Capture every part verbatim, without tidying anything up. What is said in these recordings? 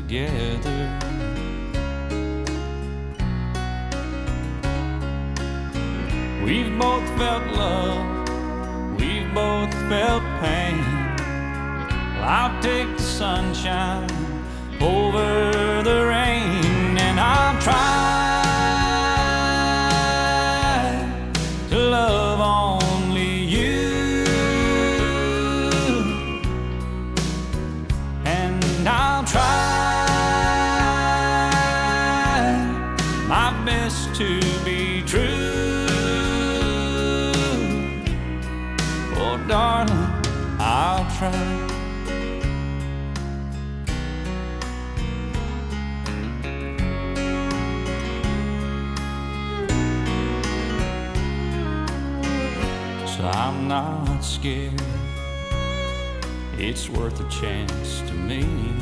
together. We've both felt love, we've both felt pain. Well, I'll take the sunshine over the rain, and I'll try to love only you, and I'll try my best to be true. Oh, darling, I'll try. So I'm not scared, it's worth a chance to me.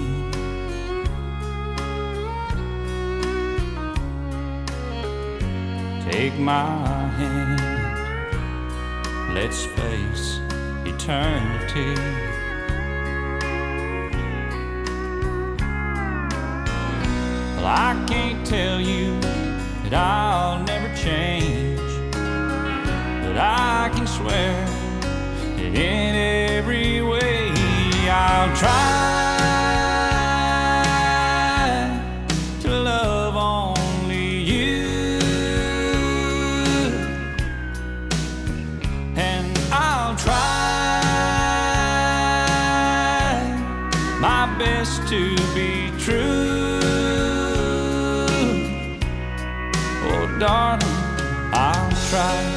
Take my hand, let's face eternity. Well, I can't tell you that I'll never change, but I can swear that in every way I'll try to love only you, and I'll try my best to be true. Oh, darling, I'll try.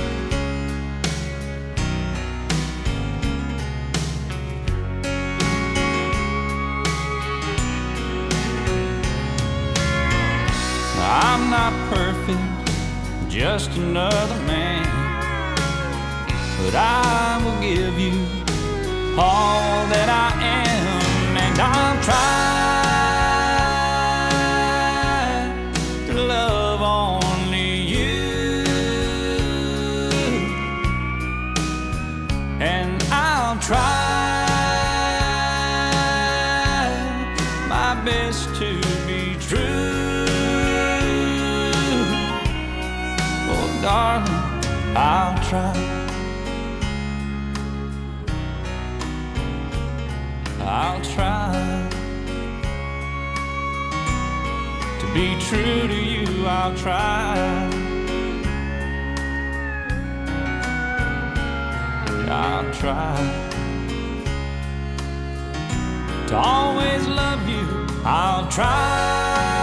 I'm not perfect, just another man, but I will give you all that I am, and I'll try to love only you, and I'll try my best to be true. Darling, I'll try. I'll try to be true to you. I'll try. I'll try to always love you. I'll try.